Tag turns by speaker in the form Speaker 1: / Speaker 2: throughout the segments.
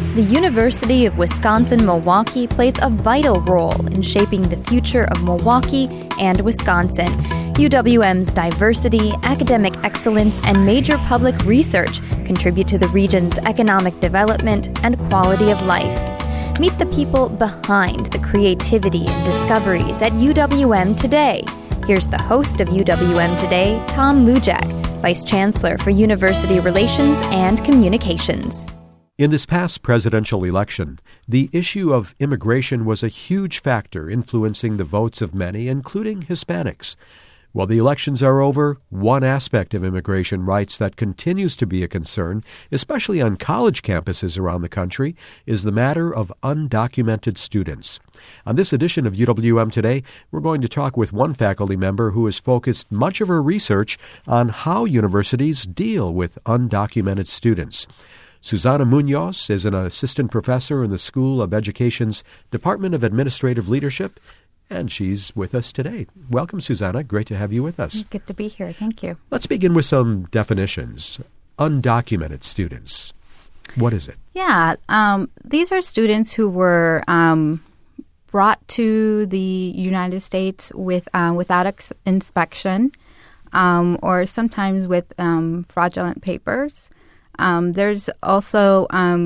Speaker 1: The University of Wisconsin-Milwaukee plays a vital role in shaping the future of Milwaukee and Wisconsin. UWM's diversity, academic excellence, and major public research contribute to the region's economic development and quality of life. Meet the people behind the creativity and discoveries at UWM today. Here's the host of UWM Today, Tom Lujack, Vice Chancellor for University Relations and Communications.
Speaker 2: In this past presidential election, the issue of immigration was a huge factor influencing the votes of many, including Hispanics. While the elections are over, one aspect of immigration rights that continues to be a concern, especially on college campuses around the country, is the matter of undocumented students. On this edition of UWM Today, we're going to talk with one faculty member who has focused much of her research on how universities deal with undocumented students. Susana Munoz is an assistant professor in the School of Education's Department of Administrative Leadership, and she's with us today. Welcome, Susana. Great to have you with us.
Speaker 3: Good to be here. Thank you.
Speaker 2: Let's begin with some definitions. Undocumented students. What is it?
Speaker 3: Yeah, these are students who were brought to the United States without inspection or sometimes with fraudulent papers. There's also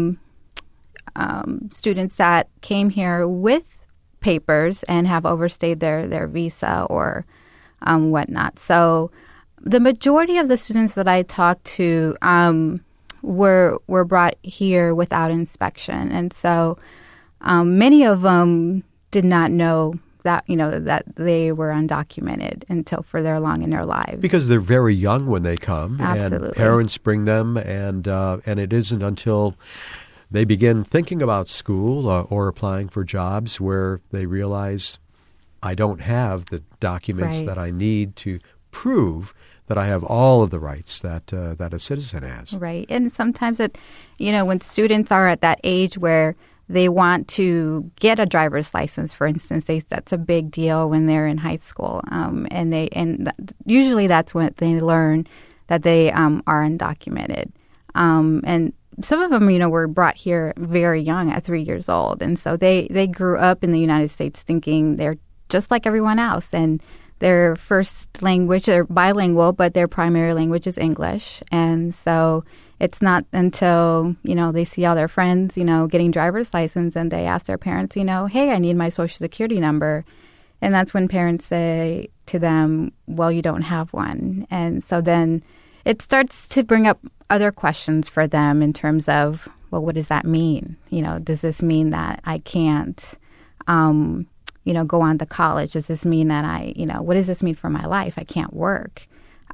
Speaker 3: students that came here with papers and have overstayed their visa or whatnot. So the majority of the students that I talked to were brought here without inspection, and so many of them did not know that that they were undocumented until further along in their lives.
Speaker 2: Because they're very young when they come,
Speaker 3: Absolutely.
Speaker 2: And parents bring them, and it isn't until they begin thinking about school or applying for jobs where they realize, I don't have the documents
Speaker 3: Right.
Speaker 2: that I need to prove that I have all of the rights that a citizen has.
Speaker 3: Right. And sometimes when students are at that age where they want to get a driver's license, for instance, that's a big deal when they're in high school. Usually that's when they learn that they are undocumented. And some of them, were brought here very young at 3 years old. And so they grew up in the United States thinking they're just like everyone else. And their first language, they're bilingual, but their primary language is English. And so it's not until, they see all their friends, getting driver's license and they ask their parents, hey, I need my Social Security number. And that's when parents say to them, well, you don't have one. And so then it starts to bring up other questions for them in terms of, well, what does that mean? Does this mean that I can't, go on to college? Does this mean that what does this mean for my life? I can't work.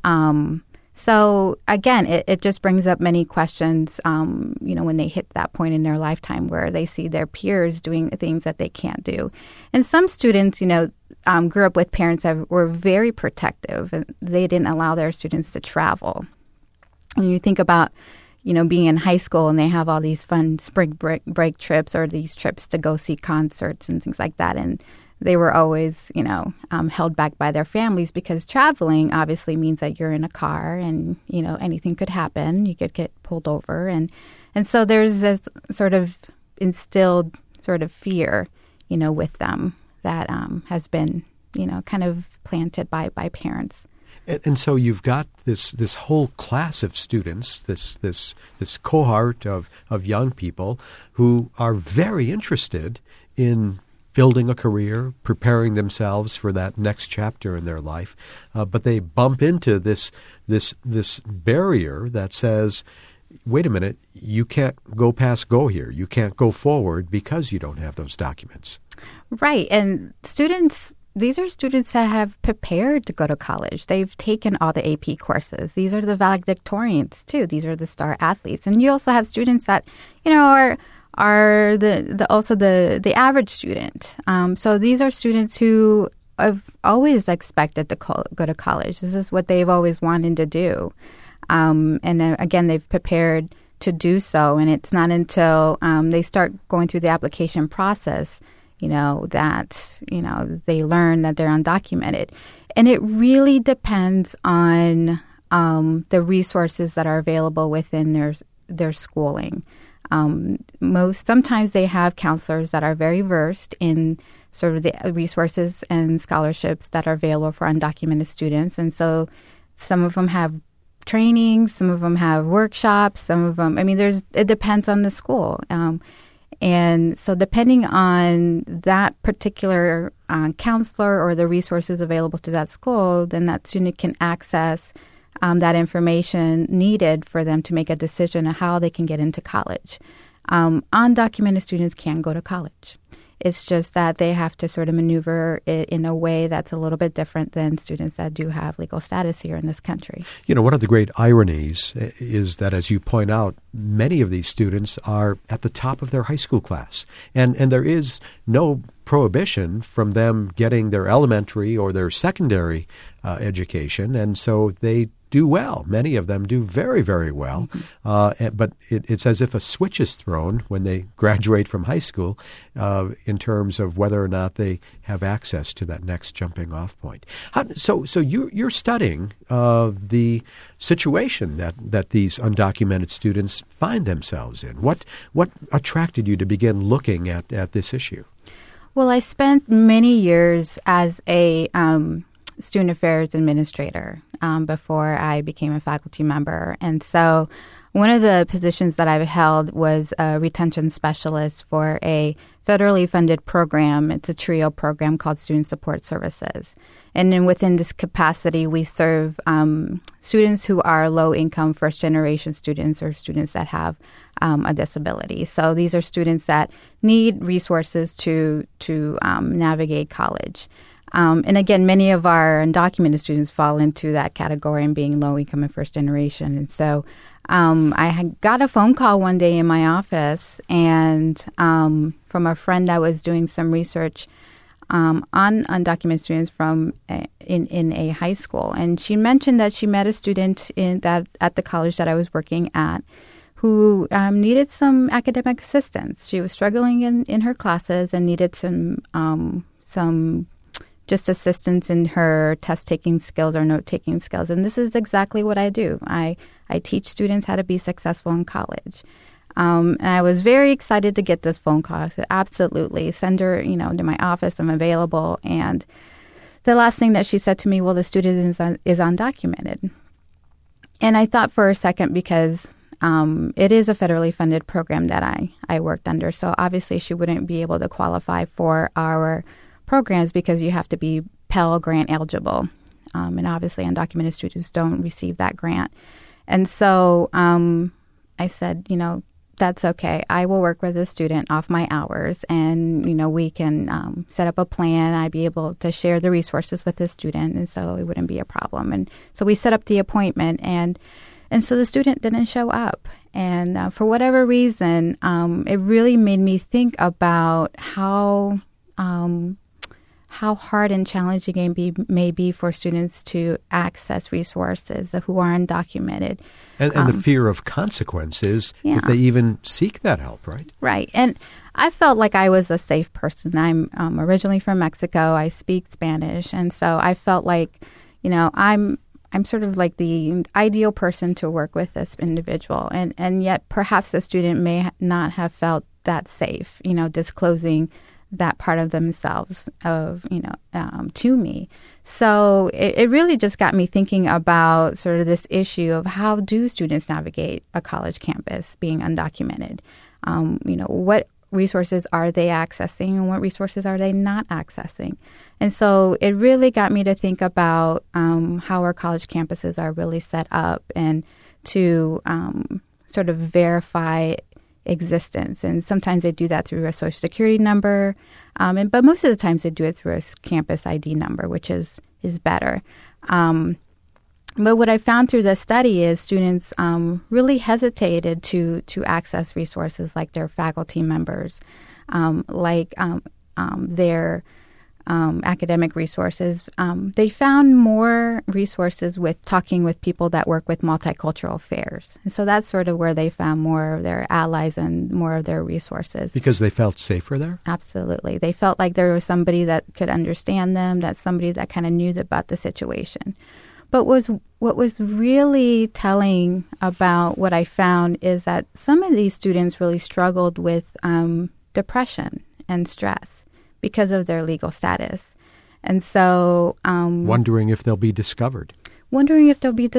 Speaker 3: So again, it just brings up many questions, when they hit that point in their lifetime where they see their peers doing things that they can't do. And some students, grew up with parents that were very protective, and they didn't allow their students to travel. And you think about, being in high school and they have all these fun spring break trips or these trips to go see concerts and things like that. And they were always, held back by their families because traveling obviously means that you're in a car and, anything could happen. You could get pulled over. And so there's this sort of instilled sort of fear, with them that has been, kind of planted by parents.
Speaker 2: And so you've got this whole class of students, this cohort of young people who are very interested in building a career, preparing themselves for that next chapter in their life, but they bump into this barrier that says, wait a minute, you can't go past go here. You can't go forward because you don't have those documents.
Speaker 3: Right. And these are students that have prepared to go to college. They've taken all the AP courses. These are the valedictorians, too. These are the star athletes. And you also have students that, are the average student. So these are students who have always expected to go to college. This is what they've always wanted to do. And then, again, they've prepared to do so. And it's not until they start going through the application process that, they learn that they're undocumented. And it really depends on the resources that are available within their schooling. Sometimes they have counselors that are very versed in sort of the resources and scholarships that are available for undocumented students. And so some of them have training, some of them have workshops, some of them, it depends on the school. And so depending on that particular counselor or the resources available to that school, then that student can access that information needed for them to make a decision on how they can get into college. Undocumented students can go to college. It's just that they have to sort of maneuver it in a way that's a little bit different than students that do have legal status here in this country.
Speaker 2: One of the great ironies is that, as you point out, many of these students are at the top of their high school class. And there is no prohibition from them getting their elementary or their secondary education. And so they do well. Many of them do very, very well. But it's as if a switch is thrown when they graduate from high school in terms of whether or not they have access to that next jumping off point. So you're studying the situation that these undocumented students find themselves in. What attracted you to begin looking at this issue?
Speaker 3: Well, I spent many years as a student affairs administrator before I became a faculty member. And so one of the positions that I've held was a retention specialist for a federally funded program. It's a TRIO program called Student Support Services. And then within this capacity, we serve students who are low-income first-generation students or students that have a disability. So these are students that need resources to navigate college. And again, many of our undocumented students fall into that category and being low income and first generation. And so I got a phone call one day in my office and from a friend that was doing some research on undocumented students in a high school. And she mentioned that she met a student at the college that I was working at who needed some academic assistance. She was struggling in her classes and needed some just assistance in her test-taking skills or note-taking skills. And this is exactly what I do. I teach students how to be successful in college. And I was very excited to get this phone call. I said, absolutely, send her, to my office. I'm available. And the last thing that she said to me, well, the student is undocumented. And I thought for a second because it is a federally funded program that I worked under. So obviously she wouldn't be able to qualify for our programs because you have to be Pell Grant eligible. And obviously undocumented students don't receive that grant. And so I said, that's okay. I will work with the student off my hours and, we can set up a plan. I'd be able to share the resources with the student. And so it wouldn't be a problem. And so we set up the appointment and so the student didn't show up. And for whatever reason, it really made me think about how hard and challenging it may be for students to access resources who are undocumented.
Speaker 2: And the fear of consequences if they even seek that help, right?
Speaker 3: Right. And I felt like I was a safe person. I'm originally from Mexico. I speak Spanish. And so I felt like, I'm sort of like the ideal person to work with this individual. And yet perhaps the student may not have felt that safe, disclosing that part of themselves to me. So it really just got me thinking about sort of this issue of how do students navigate a college campus being undocumented? What resources are they accessing and what resources are they not accessing? And so it really got me to think about how our college campuses are really set up and to sort of verify existence. And sometimes they do that through a social security number, but most of the times they do it through a campus ID number, which is better. But what I found through the study is students really hesitated to access resources like their faculty members, their academic resources. They found more resources with talking with people that work with multicultural affairs. And so that's sort of where they found more of their allies and more of their resources.
Speaker 2: Because they felt safer there?
Speaker 3: Absolutely. They felt like there was somebody that could understand them, that's somebody that kind of knew about the situation. But what was really telling about what I found is that some of these students really struggled with depression and stress because of their legal status. And so...
Speaker 2: wondering if they'll be discovered.
Speaker 3: Wondering,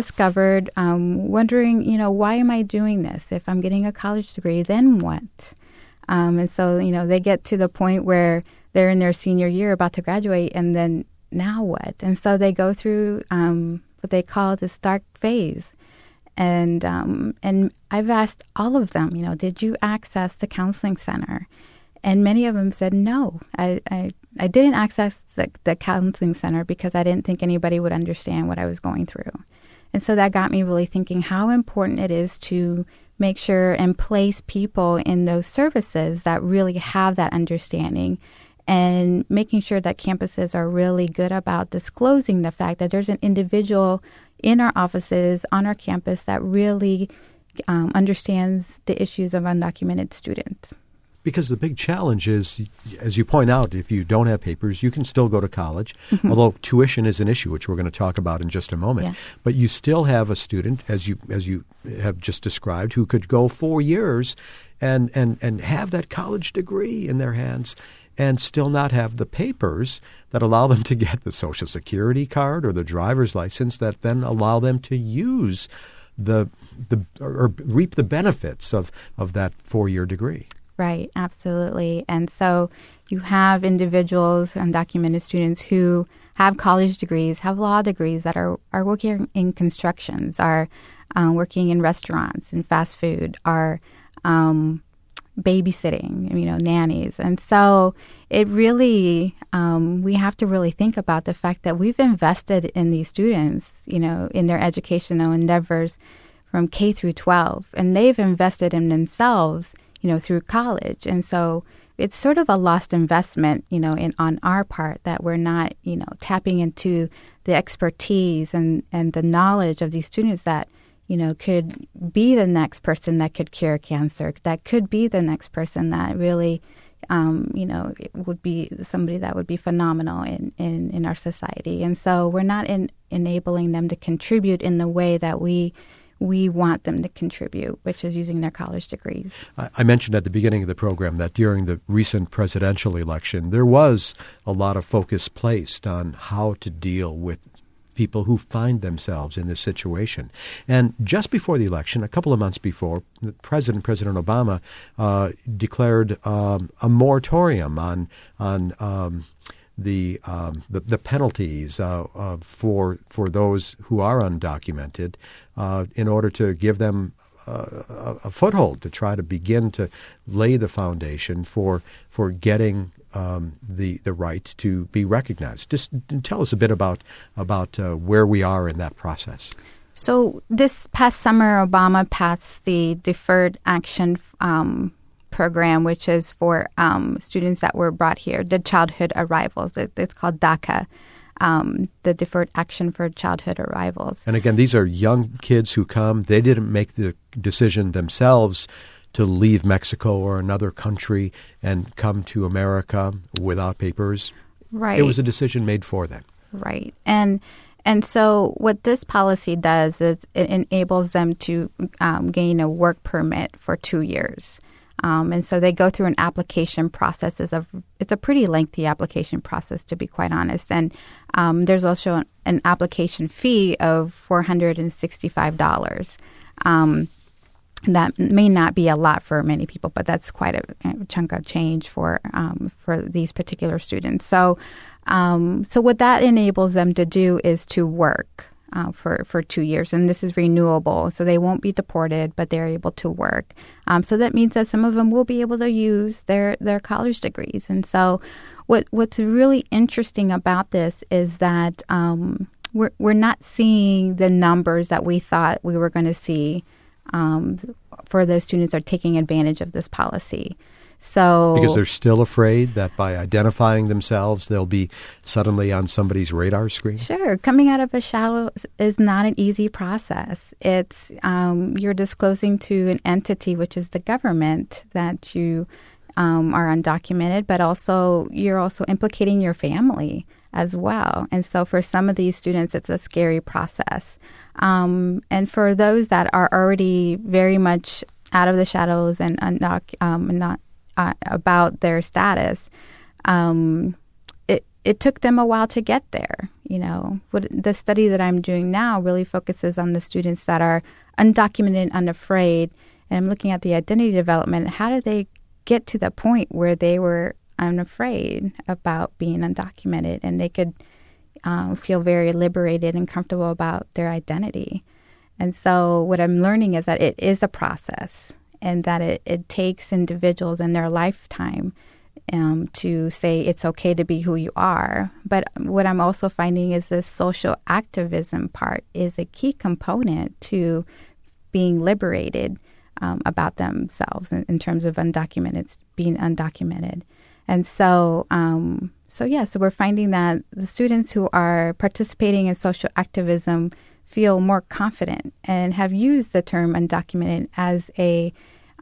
Speaker 3: why am I doing this? If I'm getting a college degree, then what? And so, they get to the point where they're in their senior year about to graduate, and then now what? And so they go through what they call this dark phase. And I've asked all of them, did you access the counseling center? And many of them said, no, I didn't access the counseling center because I didn't think anybody would understand what I was going through. And so that got me really thinking how important it is to make sure and place people in those services that really have that understanding, and making sure that campuses are really good about disclosing the fact that there's an individual in our offices on our campus that really understands the issues of undocumented students.
Speaker 2: Because the big challenge is, as you point out, if you don't have papers, you can still go to college, although tuition is an issue, which we're going to talk about in just a moment. Yeah. But you still have a student, as you have just described, who could go 4 years and have that college degree in their hands and still not have the papers that allow them to get the Social Security card or the driver's license that then allow them to use or reap the benefits of that 4-year degree.
Speaker 3: Right, absolutely. And so you have individuals, undocumented students who have college degrees, have law degrees that are working in constructions, are working in restaurants and fast food, are babysitting, nannies. And so it really, we have to really think about the fact that we've invested in these students, in their educational endeavors from K through 12, and they've invested in themselves through college. And so it's sort of a lost investment, on our part, that we're not, tapping into the expertise and the knowledge of these students that, could be the next person that could cure cancer, that could be the next person that really, would be somebody that would be phenomenal in our society. And so we're not enabling them to contribute in the way that we want them to contribute, which is using their college degrees.
Speaker 2: I mentioned at the beginning of the program that during the recent presidential election, there was a lot of focus placed on how to deal with people who find themselves in this situation. And just before the election, a couple of months before, President Obama declared a moratorium on the penalties for those who are undocumented in order to give them a foothold to try to begin to lay the foundation for getting the right to be recognized. Just tell us a bit about where we are in that process.
Speaker 3: So this past summer, Obama passed the Deferred Action program, which is for students that were brought here, the childhood arrivals. It's called DACA, the Deferred Action for Childhood Arrivals.
Speaker 2: And again, these are young kids who come. They didn't make the decision themselves to leave Mexico or another country and come to America without papers.
Speaker 3: Right.
Speaker 2: It was a decision made for them.
Speaker 3: Right. And so what this policy does is it enables them to gain a work permit for 2 years. And so they go through an application process. It's a pretty lengthy application process, to be quite honest. And there's also an application fee of $465. That may not be a lot for many people, but that's quite a chunk of change for these particular students. So what that enables them to do is to work for 2 years, and this is renewable, so they won't be deported, but they're able to work. So that means that some of them will be able to use their college degrees. And so what's really interesting about this is that we're not seeing the numbers that we thought we were going to see for those students are taking advantage of this policy. So
Speaker 2: because they're still afraid that by identifying themselves, they'll be suddenly on somebody's radar screen?
Speaker 3: Sure. Coming out of a shadow is not an easy process. It's you're disclosing to an entity, which is the government, that you are undocumented, but also you're also implicating your family. as well. And so for some of these students, it's a scary process. And for those that are already very much out of the shadows and not about their status, it took them a while to get there. The study that I'm doing now really focuses on the students that are undocumented and unafraid. And I'm looking at the identity development. How did they get to the point where they were unafraid about being undocumented and they could feel very liberated and comfortable about their identity? And so what I'm learning is that it is a process and that it takes individuals in their lifetime to say it's okay to be who you are. But what I'm also finding is this social activism part is a key component to being liberated about themselves in terms of being undocumented. And so we're finding that the students who are participating in social activism feel more confident and have used the term undocumented as a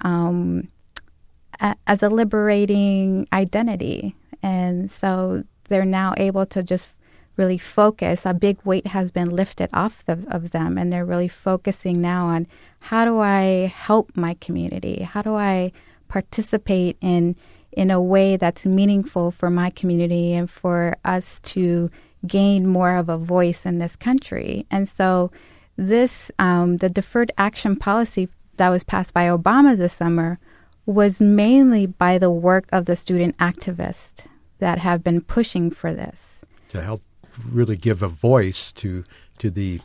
Speaker 3: liberating identity. And so they're now able to just really focus. A big weight has been lifted off of them, and they're really focusing now on how do I help my community? How do I participate in a way that's meaningful for my community and for us to gain more of a voice in this country? And so this, the Deferred Action Policy that was passed by Obama this summer was mainly by the work of the student activists that have been pushing for this.
Speaker 2: To help really give a voice to the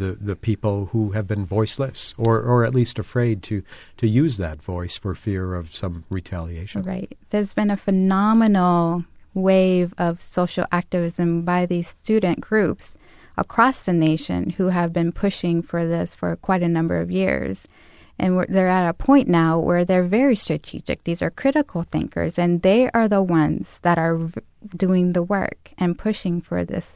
Speaker 2: people who have been voiceless or at least afraid to use that voice for fear of some retaliation.
Speaker 3: Right. There's been a phenomenal wave of social activism by these student groups across the nation who have been pushing for this for quite a number of years. And they're at a point now where they're very strategic. These are critical thinkers, and they are the ones that are doing the work and pushing for this,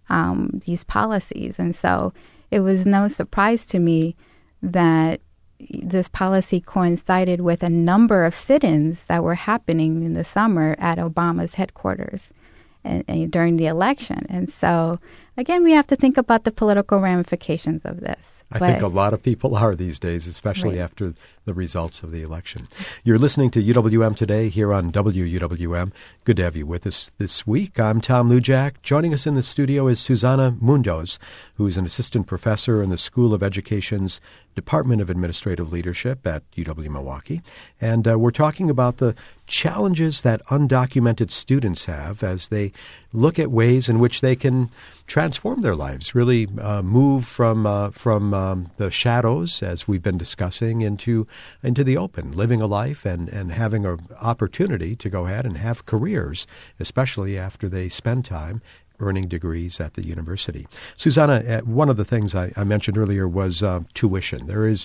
Speaker 3: these policies. And so it was no surprise to me that this policy coincided with a number of sit-ins that were happening in the summer at Obama's headquarters and during the election. And so, again, we have to think about the political ramifications of this.
Speaker 2: I think a lot of people are these days, especially
Speaker 3: right.
Speaker 2: after the results of the election. You're listening to UWM Today here on WUWM. Good to have you with us this week. I'm Tom Lujack. Joining us in the studio is Susana Munoz, who is an assistant professor in the School of Education's Department of Administrative Leadership at UW-Milwaukee. And we're talking about the challenges that undocumented students have as they look at ways in which they can transform their lives, really move from the shadows, as we've been discussing, into the open, living a life and having an opportunity to go ahead and have careers, especially after they spend time earning degrees at the university. Susana, one of the things I mentioned earlier was tuition. There's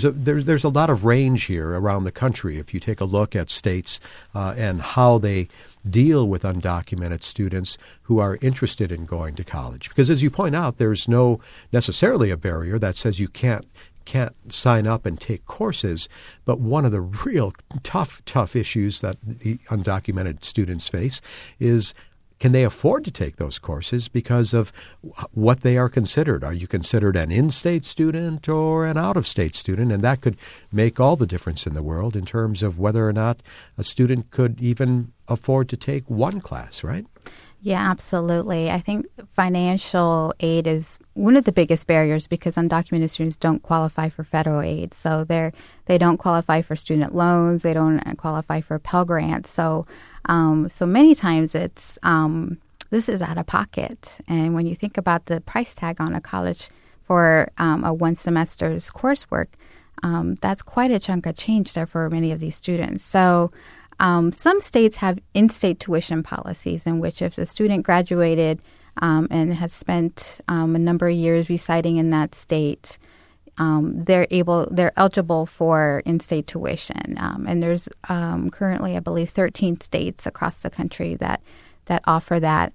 Speaker 2: a lot of range here around the country. If you take a look at states and how they deal with undocumented students who are interested in going to college, because as you point out, there's no necessarily a barrier that says you can't sign up and take courses. But one of the real tough issues that the undocumented students face is, can they afford to take those courses because of what they are considered? Are you considered an in-state student or an out-of-state student? And that could make all the difference in the world in terms of whether or not a student could even afford to take one class, right?
Speaker 3: Yeah, absolutely. I think financial aid is one of the biggest barriers because undocumented students don't qualify for federal aid. So they don't qualify for student loans. They don't qualify for Pell Grants. So many times it's this is out of pocket. And when you think about the price tag on a college for a one semester's coursework, that's quite a chunk of change there for many of these students. So some states have in-state tuition policies in which if the student graduated and has spent a number of years residing in that state, they're eligible for in-state tuition. And there's currently, I believe, 13 states across the country that offer that.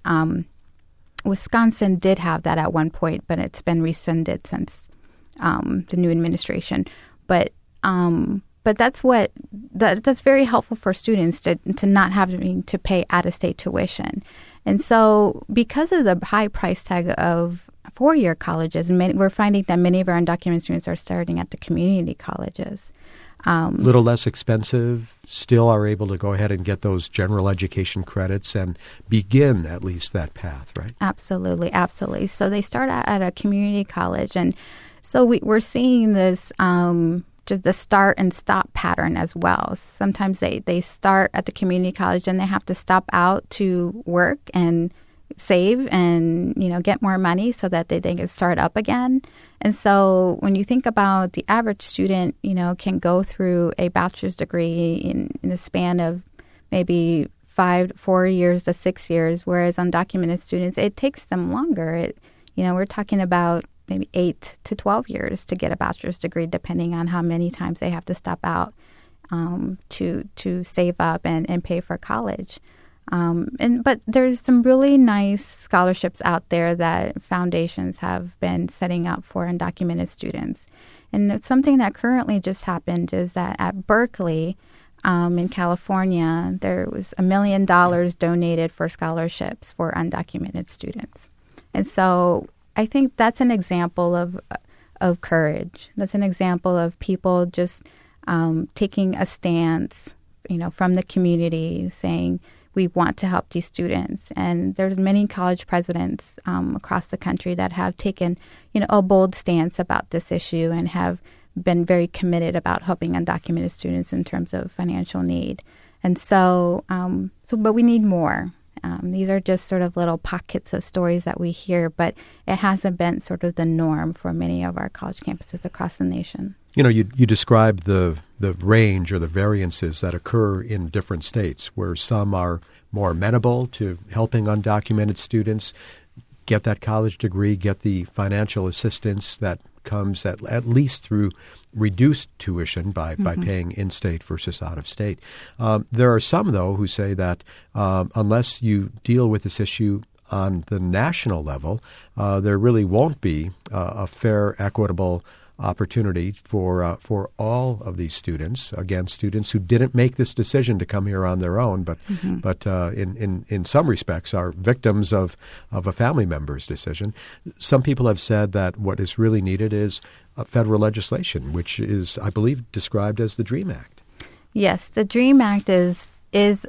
Speaker 3: Wisconsin did have that at one point, but it's been rescinded since the new administration. But that's very helpful for students to not having to pay out-of-state tuition. And so because of the high price tag of four-year colleges, we're finding that many of our undocumented students are starting at the community colleges.
Speaker 2: A little less expensive, still are able to go ahead and get those general education credits and begin at least that path, right?
Speaker 3: Absolutely, absolutely. So they start at a community college. And so we're seeing this just the start and stop pattern as well. Sometimes they start at the community college and they have to stop out to work and save and, get more money so that they can start up again. And so when you think about the average student, can go through a bachelor's degree in a span of maybe 4 years to 6 years, whereas undocumented students, it takes them longer. We're talking about maybe 8 to 12 years to get a bachelor's degree, depending on how many times they have to stop out to save up and pay for college. But there's some really nice scholarships out there that foundations have been setting up for undocumented students. And something that currently just happened is that at Berkeley in California, there was $1 million donated for scholarships for undocumented students. And so I think that's an example of courage. That's an example of people just taking a stance, from the community, saying, we want to help these students. And there's many college presidents across the country that have taken, a bold stance about this issue and have been very committed about helping undocumented students in terms of financial need. And so but we need more. These are just sort of little pockets of stories that we hear, but it hasn't been sort of the norm for many of our college campuses across the nation.
Speaker 2: You described the range or the variances that occur in different states, where some are more amenable to helping undocumented students get that college degree, get the financial assistance that comes at least through reduced tuition by paying in-state versus out-of-state. There are some, though, who say that unless you deal with this issue on the national level, there really won't be a fair, equitable opportunity for all of these students. Again, students who didn't make this decision to come here on their own, but in some respects are victims of a family member's decision. Some people have said that what is really needed is federal legislation, which is, I believe, described as the DREAM Act.
Speaker 3: Yes, the DREAM Act is it's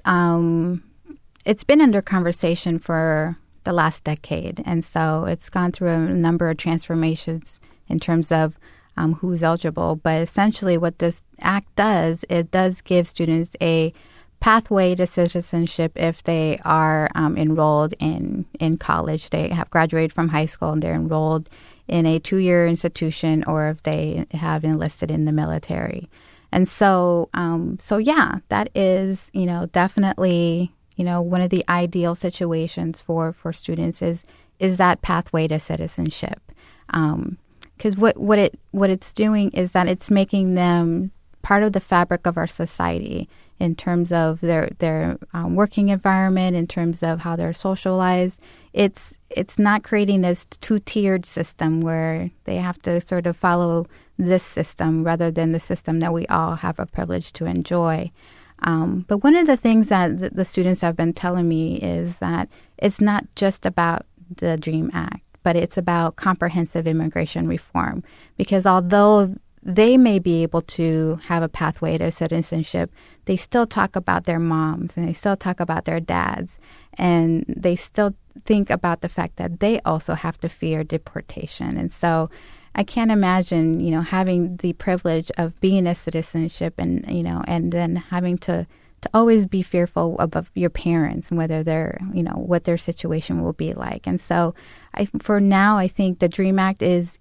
Speaker 3: been under conversation for the last decade, and so it's gone through a number of transformations in terms of who's eligible. But essentially what this act does, it does give students a pathway to citizenship if they are enrolled in college. They have graduated from high school and they're enrolled in a 2-year institution, or if they have enlisted in the military. And so that is, definitely, one of the ideal situations for students is that pathway to citizenship. Because what it's doing is that it's making them part of the fabric of our society in terms of their working environment, in terms of how they're socialized. It's not creating this two-tiered system where they have to sort of follow this system rather than the system that we all have a privilege to enjoy. But one of the things that the students have been telling me is that it's not just about the DREAM Act, but it's about comprehensive immigration reform. Because although they may be able to have a pathway to citizenship, they still talk about their moms and they still talk about their dads. And they still think about the fact that they also have to fear deportation. And so I can't imagine, having the privilege of being a citizenship and, and then having to always be fearful of your parents and whether they're, what their situation will be like. And so for now, I think the DREAM Act is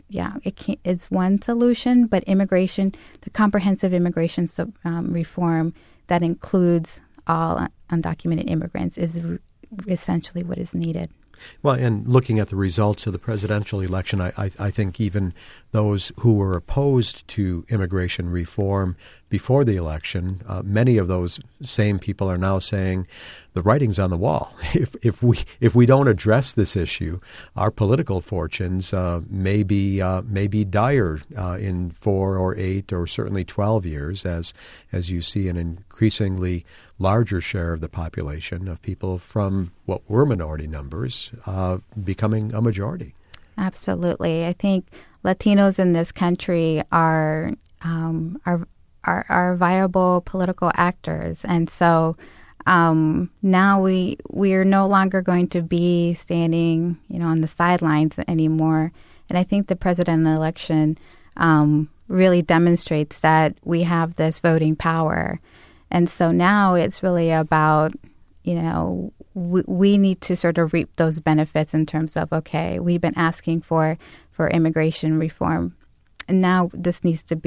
Speaker 3: one solution, but immigration, the comprehensive immigration reform that includes all undocumented immigrants is essentially what is needed.
Speaker 2: Well, and looking at the results of the presidential election, I think even those who were opposed to immigration reform before the election, many of those same people are now saying the writing's on the wall. If we don't address this issue, our political fortunes may be dire in 4 or 8 or certainly 12 years, as you see an increasingly larger share of the population of people from what were minority numbers becoming a majority. Absolutely.
Speaker 3: I think Latinos in this country are viable political actors, and so now we are no longer going to be standing, on the sidelines anymore. And I think the presidential election really demonstrates that we have this voting power. And so now it's really about, we need to sort of reap those benefits in terms of, okay, we've been asking for immigration reform. And now this needs to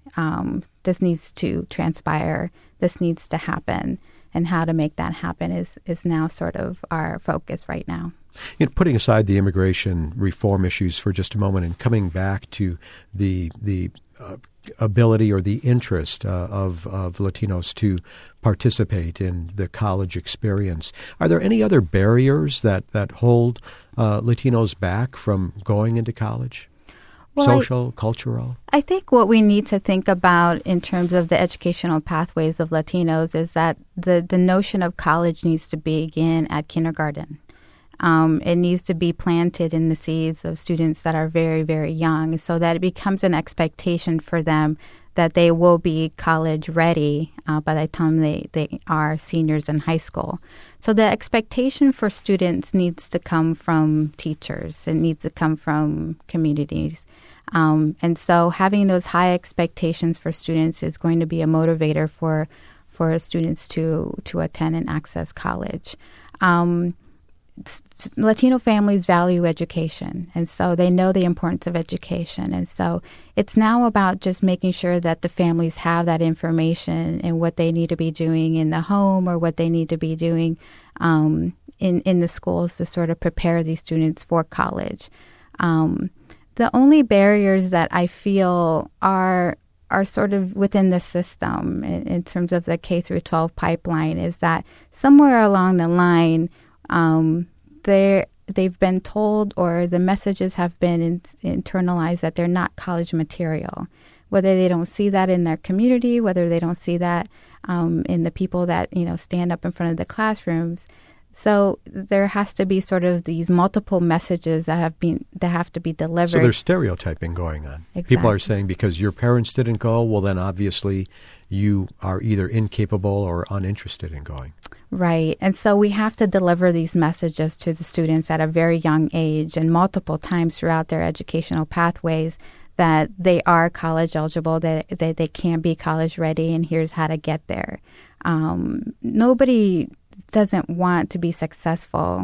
Speaker 3: transpire. This needs to happen. And how to make that happen is now sort of our focus right now.
Speaker 2: Putting aside the immigration reform issues for just a moment and coming back to the ability or the interest of Latinos to participate in the college experience, are there any other barriers that hold Latinos back from going into college? Well, social, cultural? I think
Speaker 3: what we need to think about in terms of the educational pathways of Latinos is that the notion of college needs to begin at kindergarten. It needs to be planted in the seeds of students that are very, very young so that it becomes an expectation for them that they will be college ready by the time they are seniors in high school. So the expectation for students needs to come from teachers. It needs to come from communities. And so having those high expectations for students is going to be a motivator for students to attend and access college. Latino families value education, and so they know the importance of education. And so it's now about just making sure that the families have that information and what they need to be doing in the home or what they need to be doing in the schools to sort of prepare these students for college. The only barriers that I feel are sort of within the system in terms of the K through 12 pipeline is that somewhere along the line, they've been told or the messages have been internalized that they're not college material, whether they don't see that in their community, whether they don't see that in the people that, stand up in front of the classrooms. So there has to be sort of these multiple messages that have to be delivered.
Speaker 2: So there's stereotyping going on.
Speaker 3: Exactly.
Speaker 2: People are saying because your parents didn't go, well, then obviously you are either incapable or uninterested in going.
Speaker 3: Right. And so we have to deliver these messages to the students at a very young age and multiple times throughout their educational pathways that they are college eligible, that they can be college ready, and here's how to get there. Nobody doesn't want to be successful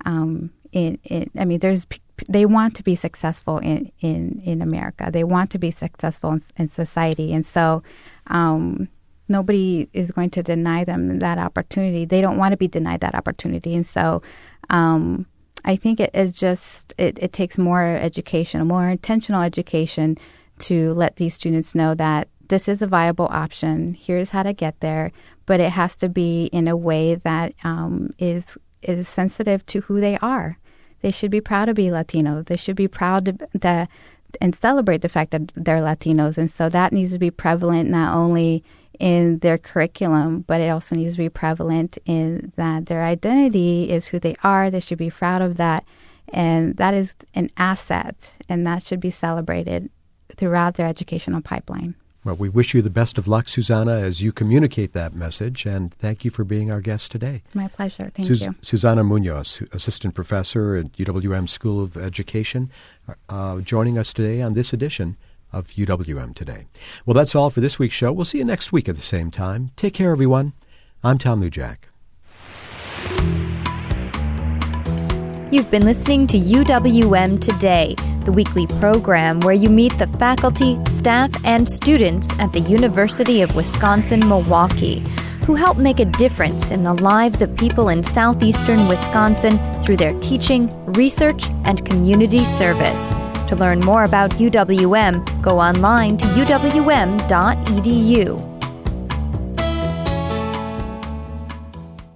Speaker 3: they want to be successful in America. They want to be successful in society. And so nobody is going to deny them that opportunity. They don't want to be denied that opportunity. And so I think it is just, it takes more education, more intentional education to let these students know that this is a viable option. Here's how to get there. But it has to be in a way that is sensitive to who they are. They should be proud to be Latino. They should be proud and celebrate the fact that they're Latinos. And so that needs to be prevalent not only in their curriculum, but it also needs to be prevalent in that their identity is who they are. They should be proud of that. And that is an asset, and that should be celebrated throughout their educational pipeline.
Speaker 2: Well, we wish you the best of luck, Susana, as you communicate that message, and thank you for being our guest today.
Speaker 3: My pleasure. Thank you.
Speaker 2: Susana Munoz, Assistant Professor at UWM School of Education, joining us today on this edition of UWM Today. Well, that's all for this week's show. We'll see you next week at the same time. Take care, everyone. I'm Tom Lujak.
Speaker 1: You've been listening to UWM Today, the weekly program where you meet the faculty, staff, and students at the University of Wisconsin-Milwaukee, who help make a difference in the lives of people in southeastern Wisconsin through their teaching, research, and community service. To learn more about UWM, go online to uwm.edu.